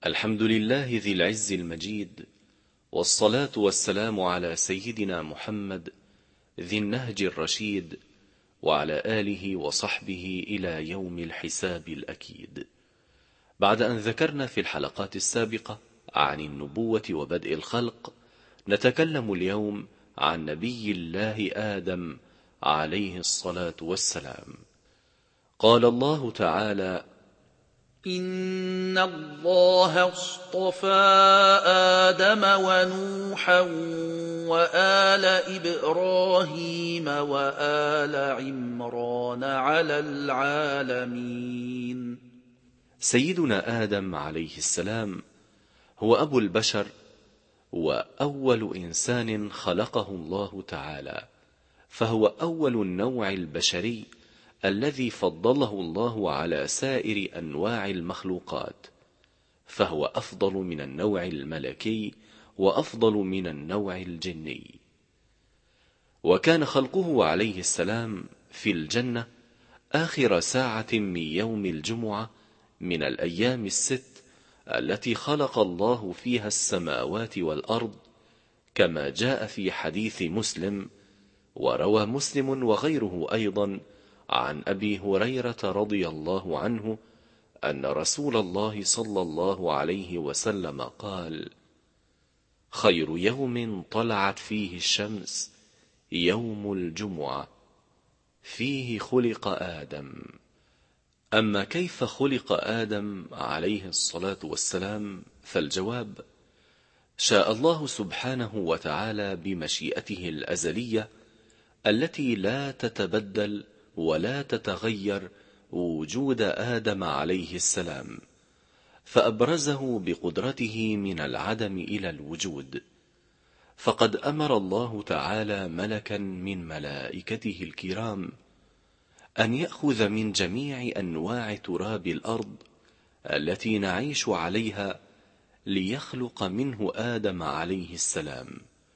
الحمد لله ذي العز المجيد، والصلاة والسلام على سيدنا محمد ذي النهج الرشيد، وعلى آله وصحبه إلى يوم الحساب الأكيد. بعد أن ذكرنا في الحلقات السابقة عن النبوة وبدء الخلق، نتكلم اليوم عن نبي الله آدم عليه الصلاة والسلام. قال الله تعالى: إن الله اصطفى آدم ونوحا وآل إبراهيم وآل عمران على العالمين. سيدنا آدم عليه السلام هو أبو البشر، وأول إنسان خلقه الله تعالى، فهو أول النوع البشري الذي فضله الله على سائر أنواع المخلوقات، فهو أفضل من النوع الملكي وأفضل من النوع الجني. وكان خلقه عليه السلام في الجنة آخر ساعة من يوم الجمعة من الأيام الست التي خلق الله فيها السماوات والأرض، كما جاء في حديث مسلم. وروى مسلم وغيره أيضا عن أبي هريرة رضي الله عنه أن رسول الله صلى الله عليه وسلم قال: خير يوم طلعت فيه الشمس يوم الجمعة، فيه خلق آدم. أما كيف خلق آدم عليه الصلاة والسلام؟ فالجواب: شاء الله سبحانه وتعالى بمشيئته الأزلية التي لا تتبدل ولا تتغير وجود آدم عليه السلام، فأبرزه بقدرته من العدم إلى الوجود. فقد أمر الله تعالى ملكا من ملائكته الكرام أن يأخذ من جميع أنواع تراب الأرض التي نعيش عليها ليخلق منه آدم عليه السلام.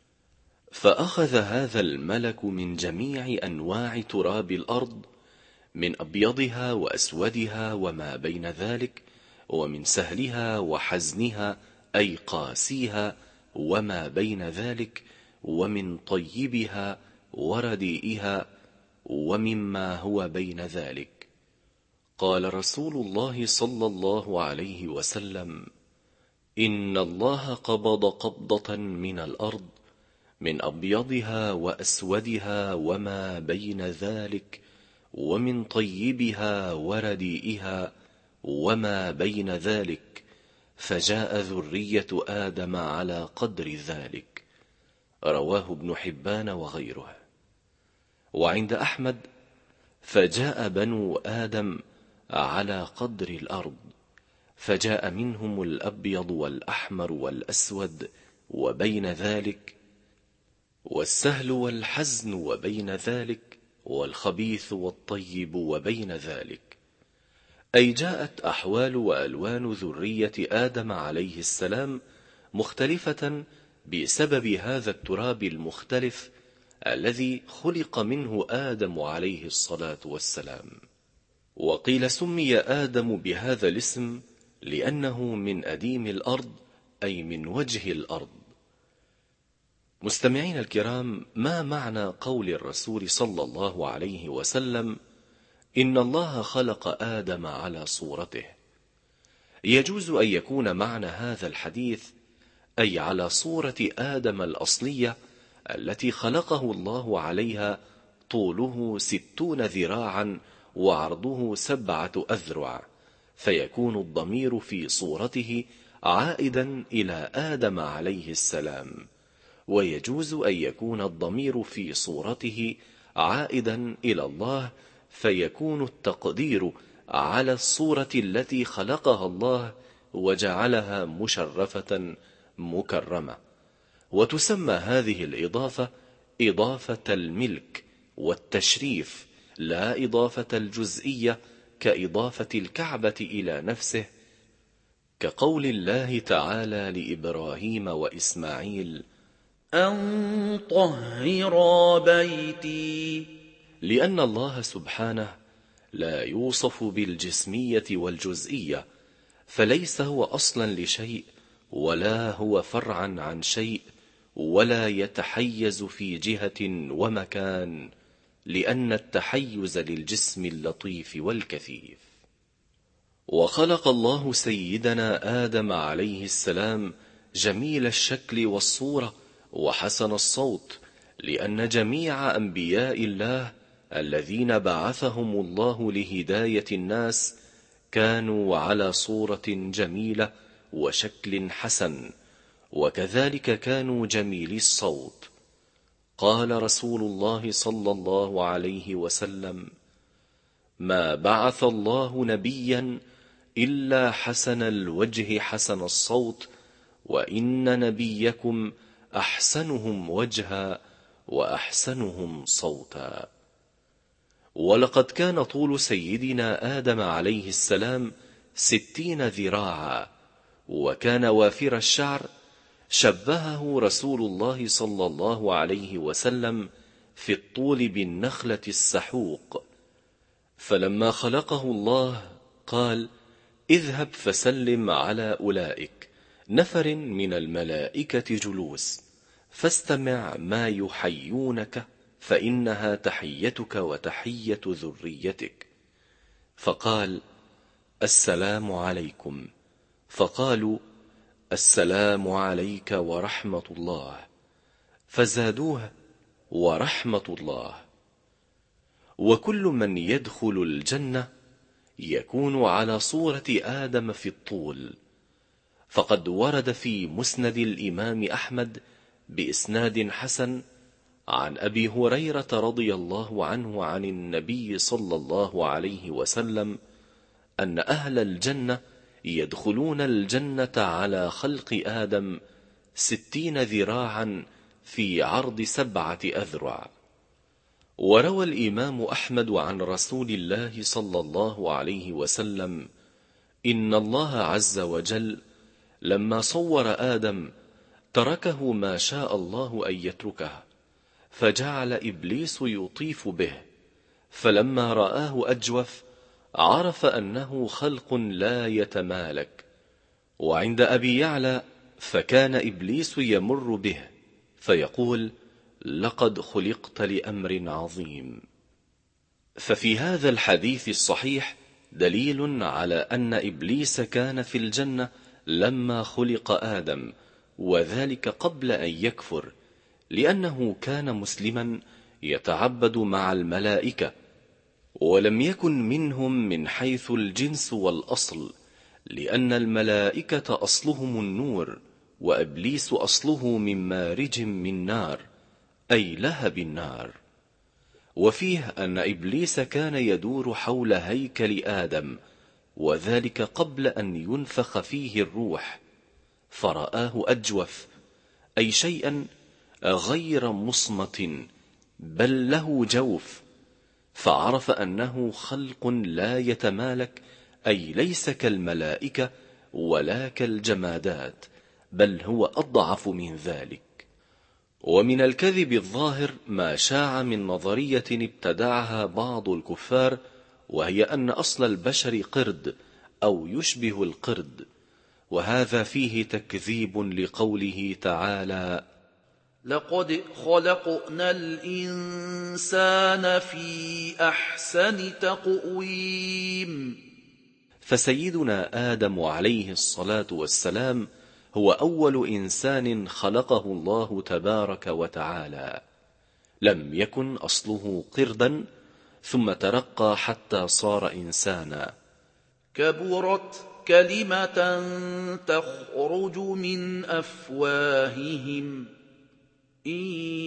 فأخذ هذا الملك من جميع أنواع تراب الأرض، من أبيضها وأسودها وما بين ذلك، ومن سهلها وحزنها أي قاسيها وما بين ذلك، ومن طيبها ورديئها ومما هو بين ذلك. قال رسول الله صلى الله عليه وسلم: إن الله قبض قبضة من الأرض من أبيضها وأسودها وما بين ذلك، ومن طيبها ورديئها وما بين ذلك، فجاء ذرية آدم على قدر ذلك. رواه ابن حبان وغيره. وعند أحمد: فجاء بنو آدم على قدر الأرض، فجاء منهم الأبيض والأحمر والأسود وبين ذلك، والسهل والحزن وبين ذلك، والخبيث والطيب وبين ذلك. أي جاءت أحوال وألوان ذرية آدم عليه السلام مختلفة بسبب هذا التراب المختلف الذي خلق منه آدم عليه الصلاة والسلام. وقيل سمي آدم بهذا الاسم لأنه من أديم الأرض، أي من وجه الأرض. مستمعين الكرام، ما معنى قول الرسول صلى الله عليه وسلم: إن الله خلق آدم على صورته؟ يجوز أن يكون معنى هذا الحديث أي على صورة آدم الأصلية التي خلقه الله عليها، طوله 60 ذراعا وعرضه 7 أذرع، فيكون الضمير في صورته عائدا إلى آدم عليه السلام. ويجوز أن يكون الضمير في صورته عائدا إلى الله، فيكون التقدير على الصورة التي خلقها الله وجعلها مشرفة مكرمة. وتسمى هذه الإضافة إضافة الملك والتشريف، لا إضافة الجزئية كإضافة الكعبة إلى نفسه، كقول الله تعالى لإبراهيم وإسماعيل: أن طهر بيتي. لأن الله سبحانه لا يوصف بالجسمية والجزئية، فليس هو أصلا لشيء ولا هو فرعا عن شيء ولا يتحيز في جهة ومكان، لأن التحيز للجسم اللطيف والكثيف. وخلق الله سيدنا آدم عليه السلام جميل الشكل والصورة وحسن الصوت، لأن جميع أنبياء الله الذين بعثهم الله لهداية الناس كانوا على صورة جميلة وشكل حسن، وكذلك كانوا جميلي الصوت. قال رسول الله صلى الله عليه وسلم: ما بعث الله نبيا إلا حسن الوجه حسن الصوت، وإن نبيكم أحسنهم وجها وأحسنهم صوتا. ولقد كان طول سيدنا آدم عليه السلام 60 ذراعا، وكان وافر الشعر. شبهه رسول الله صلى الله عليه وسلم في الطول بالنخلة السحوق. فلما خلقه الله قال: اذهب فسلم على أولئك نفر من الملائكة جلوس، فاستمع ما يحيونك، فإنها تحيتك وتحية ذريتك. فقال: السلام عليكم. فقالوا: السلام عليك ورحمة الله. فزادوها: ورحمة الله. وكل من يدخل الجنة يكون على صورة آدم في الطول. فقد ورد في مسند الإمام أحمد بإسناد حسن عن أبي هريرة رضي الله عنه عن النبي صلى الله عليه وسلم أن أهل الجنة يدخلون الجنة على خلق آدم 60 ذراعا في عرض 7 أذرع. وروى الإمام أحمد عن رسول الله صلى الله عليه وسلم: إن الله عز وجل لما صور آدم تركه ما شاء الله أن يتركه، فجعل إبليس يطيف به، فلما رآه أجوف عرف أنه خلق لا يتمالك. وعند أبي يعلى: فكان إبليس يمر به فيقول: لقد خلقت لأمر عظيم. ففي هذا الحديث الصحيح دليل على أن إبليس كان في الجنة لما خلق آدم، وذلك قبل أن يكفر، لأنه كان مسلما يتعبد مع الملائكة، ولم يكن منهم من حيث الجنس والأصل، لأن الملائكة أصلهم النور، وإبليس أصله من مارج من نار، أي لهب النار. وفيه أن إبليس كان يدور حول هيكل آدم، وذلك قبل أن ينفخ فيه الروح، فرآه أجوف، أي شيئا غير مصمت بل له جوف، فعرف أنه خلق لا يتمالك، أي ليس كالملائكة ولا كالجمادات، بل هو أضعف من ذلك. ومن الكذب الظاهر ما شاع من نظرية ابتدعها بعض الكفار، وهي أن أصل البشر قرد أو يشبه القرد، وهذا فيه تكذيب لقوله تعالى: لقد خلقنا الإنسان في أحسن تقويم. فسيدنا آدم عليه الصلاة والسلام هو أول إنسان خلقه الله تبارك وتعالى، لم يكن أصله قردا ثم ترقى حتى صار إنسانا. كبرت كلمة تخرج من أفواههم إن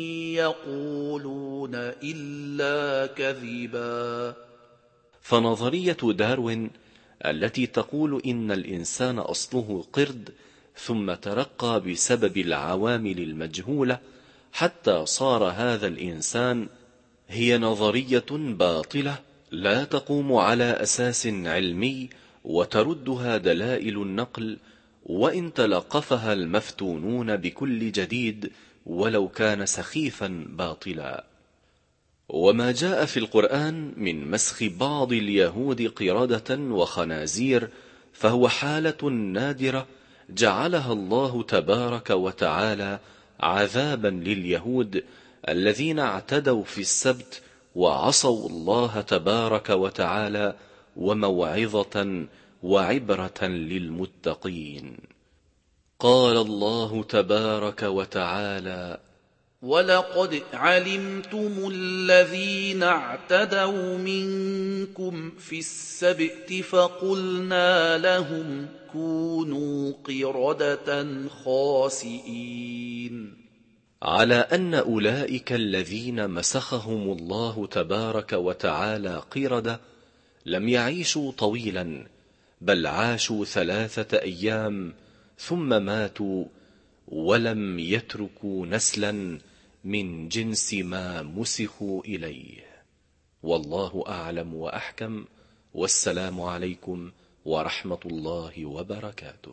يقولون إلا كذبا. فنظرية داروين التي تقول إن الإنسان أصله قرد ثم ترقى بسبب العوامل المجهولة حتى صار هذا الإنسان هي نظرية باطلة لا تقوم على أساس علمي، وتردها دلائل النقل، وإن تلقفها المفتونون بكل جديد ولو كان سخيفا باطلا. وما جاء في القرآن من مسخ بعض اليهود قردة وخنازير فهو حالة نادرة جعلها الله تبارك وتعالى عذابا لليهود الذين اعتدوا في السبت وعصوا الله تبارك وتعالى، وموعظة وعبرة للمتقين. قال الله تبارك وتعالى: ولقد علمتم الذين اعتدوا منكم في السبت فقلنا لهم كونوا قردة خاسئين. على أن أولئك الذين مسخهم الله تبارك وتعالى قردة لم يعيشوا طويلا، بل عاشوا 3 أيام ثم ماتوا، ولم يتركوا نسلا من جنس ما مسخوا إليه. والله أعلم وأحكم، والسلام عليكم ورحمة الله وبركاته.